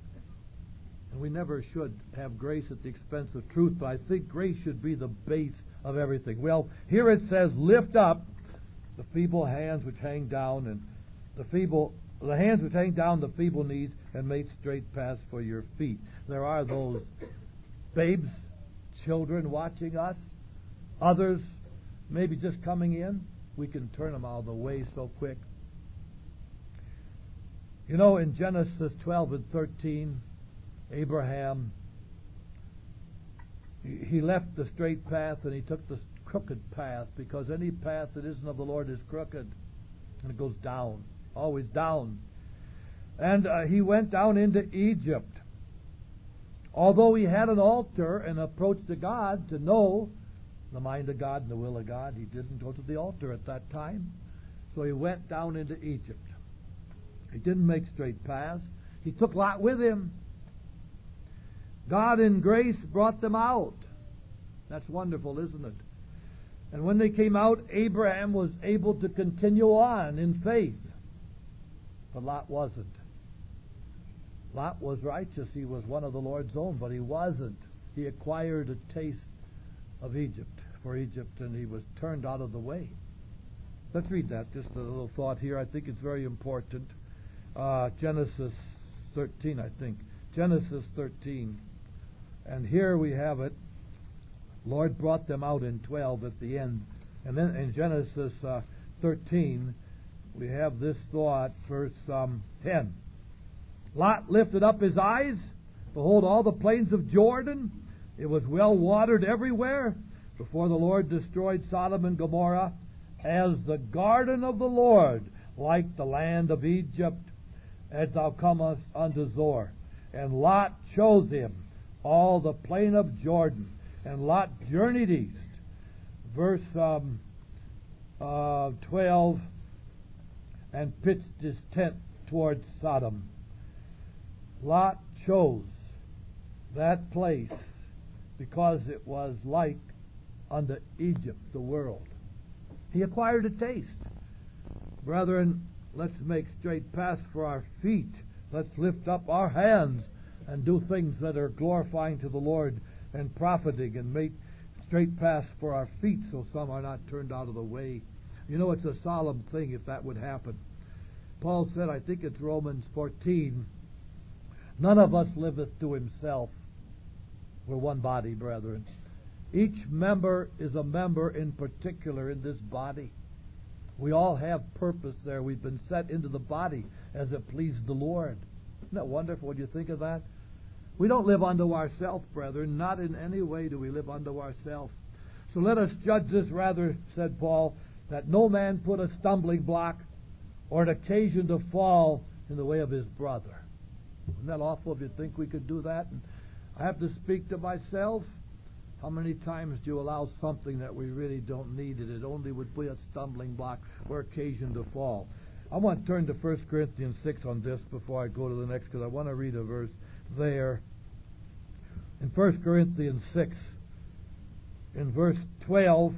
And we never should have grace at the expense of truth, but I think grace should be the base of everything. Well, here it says, lift up the feeble hands which hang down, and the hands which hang down, the feeble knees, and make straight paths for your feet. There are those babes, children watching us, others maybe just coming in. We can turn them out of the way so quick. You know, in Genesis 12 and 13, Abraham, he left the straight path and he took the crooked path, because any path that isn't of the Lord is crooked, and it goes down, always down. And he went down into Egypt. Although he had an altar and approached to God to know the mind of God and the will of God, he didn't go to the altar at that time. So he went down into Egypt. He didn't make straight paths. He took Lot with him. God in grace brought them out. That's wonderful, isn't it? And when they came out, Abraham was able to continue on in faith. But Lot wasn't. Lot was righteous. He was one of the Lord's own, but he wasn't. He acquired a taste of Egypt, and he was turned out of the way. Let's read that, just a little thought here. I think it's very important. Genesis 13, I think. Genesis 13. And here we have it. Lord brought them out in 12 at the end. And then in Genesis 13, we have this thought, verse 10. Lot lifted up his eyes. Behold, all the plains of Jordan. It was well watered everywhere before the Lord destroyed Sodom and Gomorrah, as the garden of the Lord, like the land of Egypt, as thou comest unto Zoar. And Lot chose him all the plain of Jordan. And Lot journeyed east. Verse 12, and pitched his tent towards Sodom. Lot chose that place because it was like unto Egypt, the world. He acquired a taste. Brethren, let's make straight paths for our feet. Let's lift up our hands and do things that are glorifying to the Lord and profiting, and make straight paths for our feet so some are not turned out of the way. You know, it's a solemn thing if that would happen. Paul said, I think it's Romans 14, none of us liveth to himself. We're one body, brethren. Each member is a member in particular in this body. We all have purpose there. We've been set into the body as it pleased the Lord. Isn't that wonderful when you think of that? We don't live unto ourselves, brethren. Not in any way do we live unto ourselves. So let us judge this rather, said Paul, that no man put a stumbling block or an occasion to fall in the way of his brother. Isn't that awful if you think we could do that? And I have to speak to myself. How many times do you allow something that we really don't need it? It only would be a stumbling block or occasion to fall. I want to turn to 1 Corinthians 6 on this before I go to the next, because I want to read a verse there. In 1 Corinthians 6, in verse 12,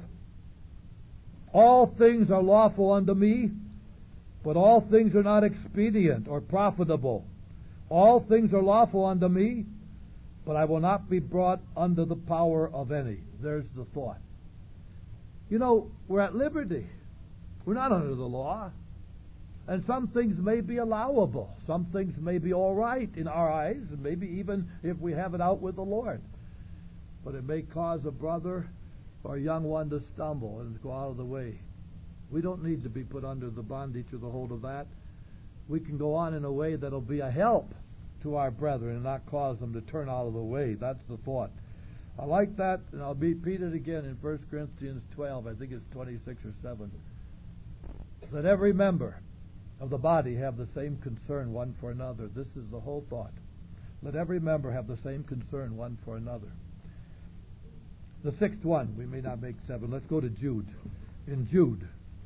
all things are lawful unto me, but all things are not expedient or profitable. All things are lawful unto me, but I will not be brought under the power of any. There's the thought. You know, we're at liberty. We're not under the law. And some things may be allowable. Some things may be all right in our eyes, and maybe even if we have it out with the Lord. But it may cause a brother or a young one to stumble and go out of the way. We don't need to be put under the bondage or the hold of that. We can go on in a way that'll be a help to our brethren and not cause them to turn out of the way. That's the thought. I like that, and I'll repeat it again in 1 Corinthians 12. I think it's 26 or 7. Let every member of the body have the same concern one for another. This is the whole thought. Let every member have the same concern one for another. The sixth one, we may not make 7. Let's go to Jude. In Jude,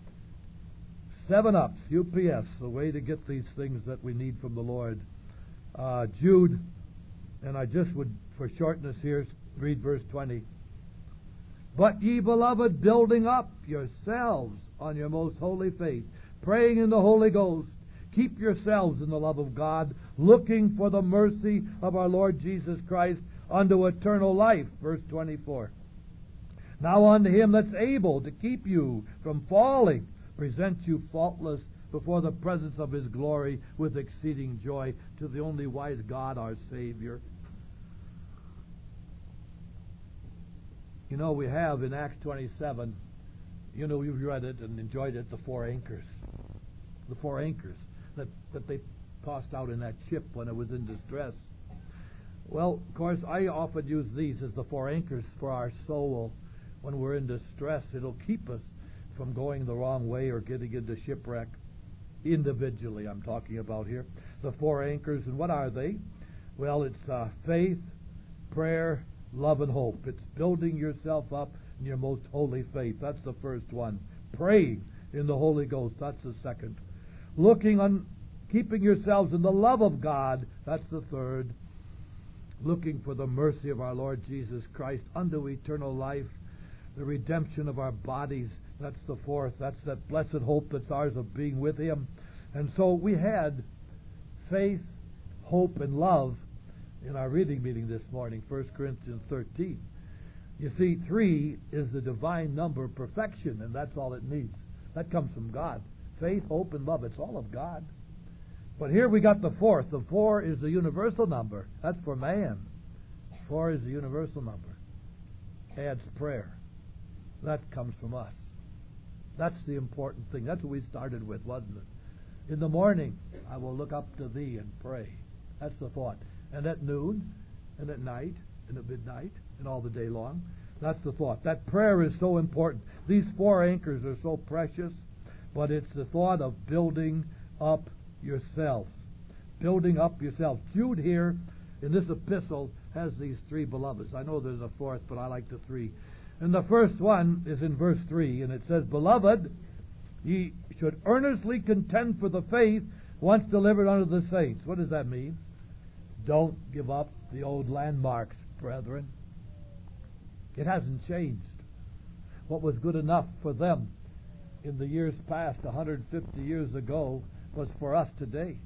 7-Ups, UPS, the way to get these things that we need from the Lord. Jude, and I just would, for shortness here, read verse 20. But ye, beloved, building up yourselves on your most holy faith, praying in the Holy Ghost, keep yourselves in the love of God, looking for the mercy of our Lord Jesus Christ unto eternal life. Verse 24. Now unto him that's able to keep you from falling, present you faultless before the presence of his glory with exceeding joy, to the only wise God our Savior. You know, we have in Acts 27, you know, you've read it and enjoyed it, the 4 anchors. The 4 anchors that they tossed out in that ship when it was in distress. Well, of course, I often use these as the 4 anchors for our soul. When we're in distress, it'll keep us from going the wrong way or getting into shipwreck. Individually, I'm talking about here. The 4 anchors, and what are they? Well, it's faith, prayer, love, and hope. It's building yourself up in your most holy faith. That's the first one. Praying in the Holy Ghost. That's the second. Looking on, keeping yourselves in the love of God. That's the third. Looking for the mercy of our Lord Jesus Christ unto eternal life. The redemption of our bodies. That's the fourth. That's that blessed hope that's ours of being with him. And so we had faith, hope, and love in our reading meeting this morning, 1 Corinthians 13. You see, 3 is the divine number of perfection, and that's all it needs. That comes from God. Faith, hope, and love. It's all of God. But here we got the 4th. The 4 is the universal number. That's for man. 4 is the universal number. Adds prayer. That comes from us. That's the important thing. That's what we started with, wasn't it? In the morning, I will look up to thee and pray. That's the thought. And at noon, and at night, and at midnight, and all the day long. That's the thought. That prayer is so important. These 4 anchors are so precious, but it's the thought of building up yourselves. Building up yourselves. Jude here, in this epistle, has these 3 beloveds. I know there's a 4th, but I like the 3. And the first one is in verse 3, and it says, Beloved, ye should earnestly contend for the faith once delivered unto the saints. What does that mean? Don't give up the old landmarks, brethren. It hasn't changed. What was good enough for them in the years past, 150 years ago, was for us today.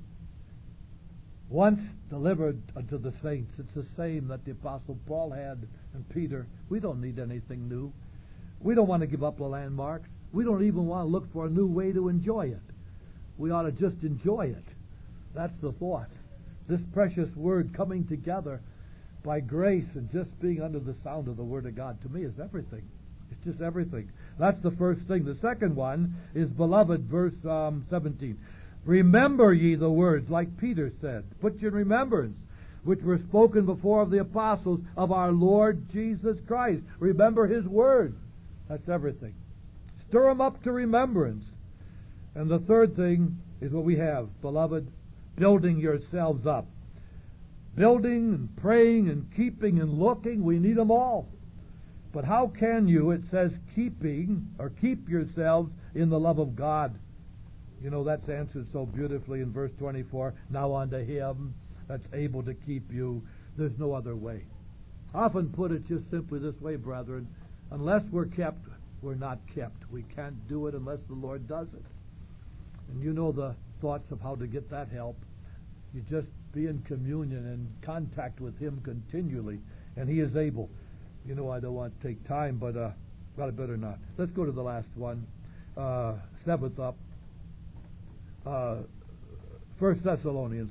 Once delivered unto the saints, it's the same that the Apostle Paul had and Peter. We don't need anything new. We don't want to give up the landmarks. We don't even want to look for a new way to enjoy it. We ought to just enjoy it. That's the thought. This precious word coming together by grace and just being under the sound of the Word of God, to me, is everything. It's just everything. That's the first thing. The second one is, beloved, verse 17. Remember ye the words, like Peter said. Put you in remembrance, which were spoken before of the apostles of our Lord Jesus Christ. Remember His word. That's everything. Stir them up to remembrance. And the third thing is what we have, beloved, building yourselves up. Building and praying and keeping and looking, we need them all. But how can you, it says, keeping or keep yourselves in the love of God? You know, that's answered so beautifully in verse 24. Now unto Him that's able to keep you. There's no other way. I often put it just simply this way, brethren. Unless we're kept, we're not kept. We can't do it unless the Lord does it. And you know the thoughts of how to get that help. You just be in communion and contact with Him continually, and He is able. You know, I don't want to take time, but I better not. Let's go to the last one. Seventh up. 1 Thessalonians.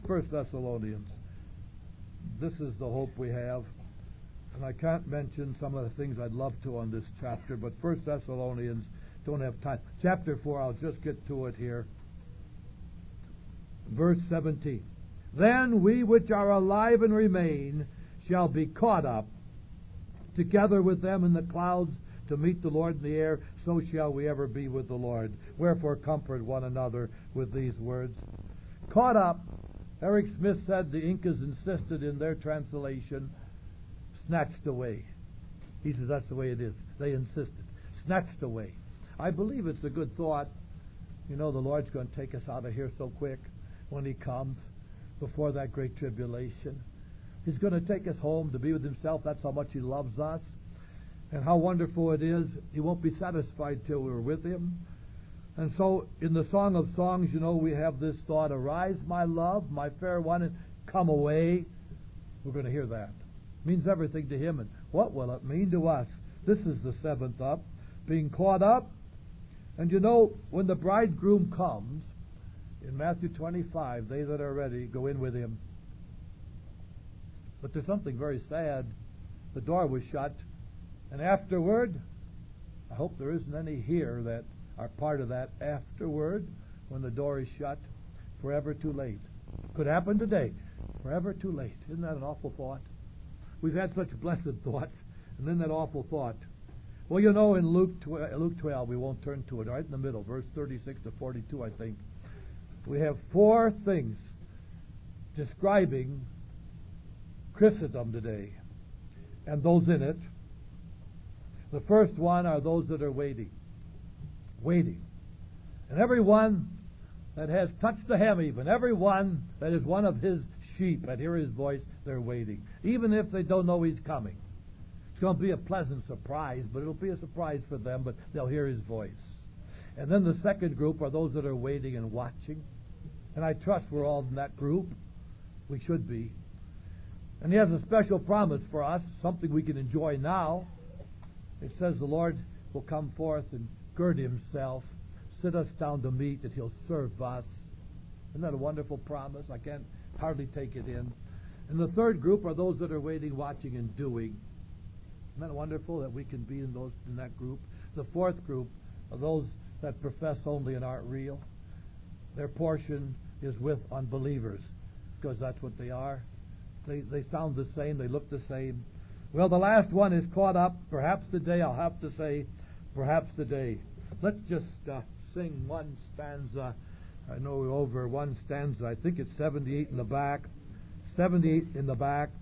This is the hope we have. And I can't mention some of the things I'd love to on this chapter, but 1 Thessalonians, don't have time. Chapter 4, I'll just get to it here. Verse 17. Then we which are alive and remain shall be caught up together with them in the clouds to meet the Lord in the air, so shall we ever be with the Lord. Wherefore comfort one another with these words. Caught up, Eric Smith said the Incas insisted in their translation, snatched away. He says that's the way it is. They insisted. Snatched away. I believe it's a good thought. You know, the Lord's going to take us out of here so quick when He comes before that great tribulation. He's going to take us home to be with Himself. That's how much He loves us. And how wonderful it is. He won't be satisfied till we're with Him. And so in the Song of Songs, you know, we have this thought, arise, my love, my fair one, and come away. We're going to hear that. It means everything to Him. And what will it mean to us? This is the seventh up, being caught up. And you know, when the bridegroom comes, in Matthew 25, they that are ready go in with Him. But there's something very sad. The door was shut. And afterward, I hope there isn't any here that are part of that afterward, when the door is shut, forever too late. Could happen today. Forever too late. Isn't that an awful thought? We've had such blessed thoughts, and then that awful thought. Well, you know, in Luke 12, we won't turn to it, right in the middle, verse 36 to 42, I think. We have four things describing Christendom today, and those in it. The first one are those that are waiting. Waiting. And everyone that has touched the hem even, everyone that is one of His sheep and hear His voice, they're waiting. Even if they don't know He's coming. It's going to be a pleasant surprise, but it'll be a surprise for them, but they'll hear His voice. And then the second group are those that are waiting and watching. And I trust we're all in that group. We should be. And He has a special promise for us, something we can enjoy now. It says the Lord will come forth and gird Himself, sit us down to meat, and He'll serve us. Isn't that a wonderful promise? I can't hardly take it in. And the third group are those that are waiting, watching, and doing. Isn't that wonderful that we can be in that group? The fourth group are those that profess only and aren't real. Their portion is with unbelievers, because that's what they are. They sound the same, they look the same. Well, the last one is caught up. Perhaps today, I'll have to say, perhaps today. Let's just sing one stanza. I know we're over one stanza. I think it's 78 in the back. 78 in the back.